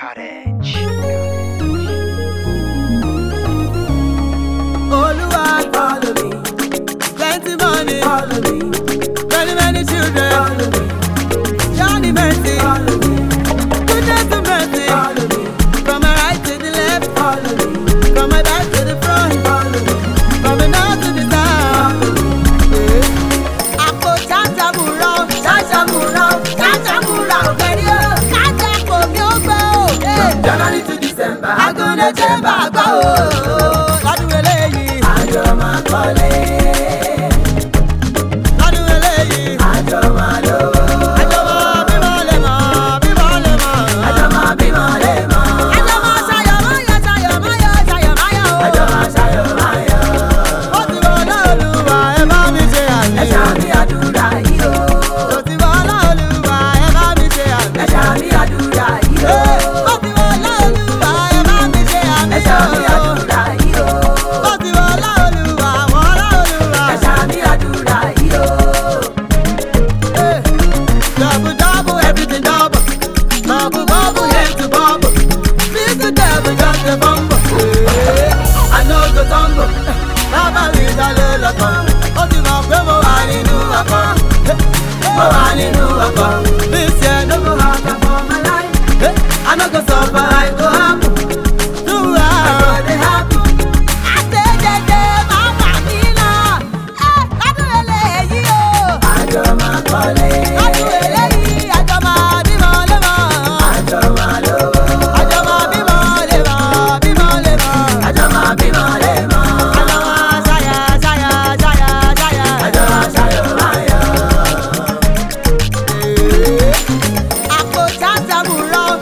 Cottage. Oluwa, follow me. Plenty money, follow me. Many, many children, follow me. Johnny Mercy, follow me. Goodness and mercy, follow me. From my right to the left, follow me. From my back to the front, follow me. From the north to the south, follow me. Ako chacha mura, very oh. Chacha komi ogbe oh. From January to December, I gonna chamber go oh. Lọ́dún eléyìí, àjọ máa kọ́lé. Lọ́dún eléyìí, àjọ máa lówó. Àjọ máa bímọ lè mọ̀, bímọ lè mọ̀. Àjọ máa bímọ lè mọ̀. Àjọ máa ṣayọ̀ máyọ̀, ṣayọ̀ máyọ̀, ṣayọ̀ máyọ̀ o. Àjọ máa ṣayọ̀ máyọ̀. Ó ti wọ Olúwa, ẹ bá mi ṣe àmì. Ẹ ṣàmì àdúrà yìí o. Ó ti wọ Olúwa, ẹ bá mi ṣe àmì. Ẹ ṣàmì àdúrà yìí o. Ó ti wọ Olúwa, ẹ bá mi ṣe àmì. Ẹ ṣàmì àdúrà yìí o. Ó ti wọ Olúwa, wọ́n Olúwa. Ẹ ṣàmì àdúrà yìí o. Double, double, everything double. Bubble, bubble, head to bubble. Little devil just a bumble. I know the tumble. Bàbá mi ta ló lọ́kàn. Ó ti mọ̀ pé mo wà nínú ọkọ̀. Mo wà nínú ọkọ̀. This year no go happen for my life. I no go suffer, I go happy. Do I go dey happy? Àtẹ̀jẹ̀jẹ̀ máa wà mí náà. Lọ́dún eléyìí o. Àjọ máa kọ́lé. Lọ́dún eléyìí, àjọ máa bímọ lé mọ̀. Àjọ máa lówó. Àjọ máa bímọ lé mọ̀, bímọ lé mọ̀. Àjọ máa bímọ lé mọ̀. Àjọ máa ṣayà, ṣayà, ṣayà, ṣayà. Àjọ máa ṣayọ̀ máyọ̀. Àpò chacha mura o,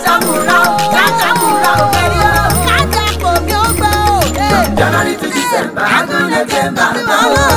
very oh. Chacha komi ogbe o. From January to December, I gonna chamber go.